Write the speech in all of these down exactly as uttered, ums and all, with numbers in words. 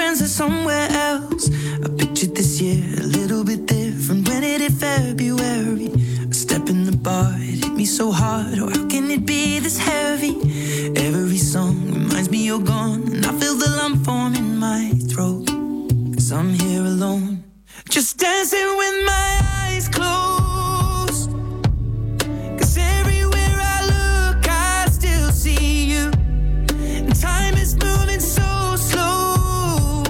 friends are somewhere else. I pictured this year a little bit different. When it hit February, a step in the bar, it hit me so hard. Oh, how can it be this heavy? Every song reminds me you're gone, and I feel the lump form in my throat. Cause I'm here alone, just dancing with my eyes closed. Cause everywhere I look, I still see you. And time is moving so slow,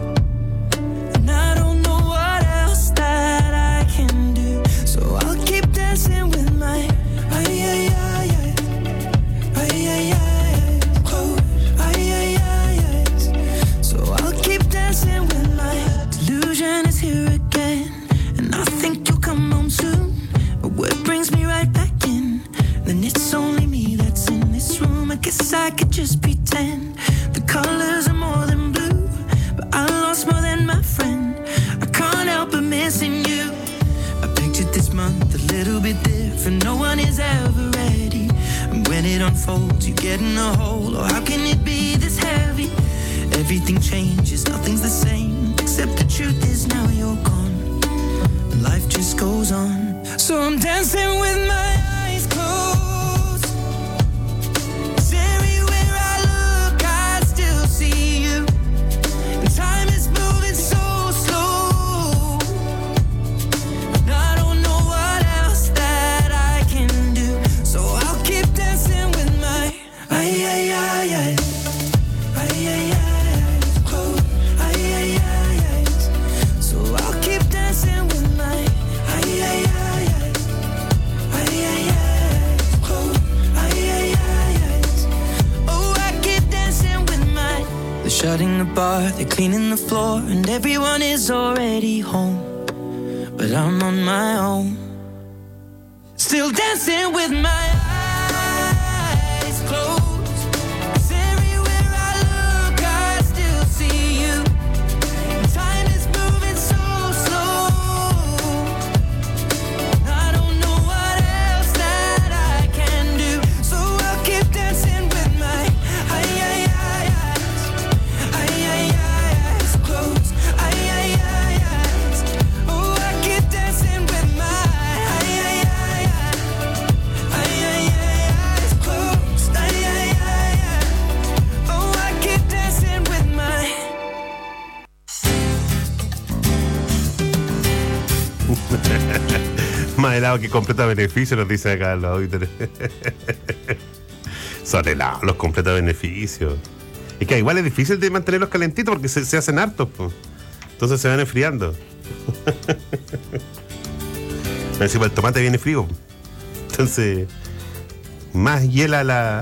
and I don't know what else that I can do. So I'll keep dancing with my ay ay ay ay ay ay ay close ay ay ay ay. So I'll keep dancing with my delusion is here again, and I think you'll come home soon. But what brings me right back in? Then it's only me that's in this room. I guess I could just pretend the colors are more than blue, but I lost more than my friend. I can't help but missing you. I pictured this month a little bit different. No one is ever ready, and when it unfolds, you get in a hole. Oh, how can it be this heavy? Everything changes, nothing's the same, except the truth is now you're gone, and life just goes on. So I'm dancing with my eyes closed. 'Cause everywhere I look, I still see you. And time is moving so slow, and I don't know what else that I can do. So I'll keep dancing with my ay ay ay ay ay ay ay close ay ay ay ay. So I'll keep dancing with my ay ay ay ay ay ay ay close ay ay ay ay. Oh, I keep dancing with my. They're shutting the bar, they're cleaning the floor, and everyone is already home, but I'm on my own, still dancing with my eyes closed. 'Cause everywhere I look, I still see you. Time is moving so slow, and I don't know what else that I can do. So I'll keep dancing with my ay ay ay eyes, ay ay ay eyes closed, ay ay ay eyes. Oh, I keep dancing with my ay ay ay ay ay ay ay eyes closed, ay ay ay ay. Oh, I keep dancing with my. Más helado que completa beneficio, nos dice acá los auditores. Son helados los completa beneficio. Es que igual es difícil de mantenerlos calentitos porque se, se hacen hartos, po. Entonces se van enfriando. Encima el tomate viene frío, entonces más hiela la,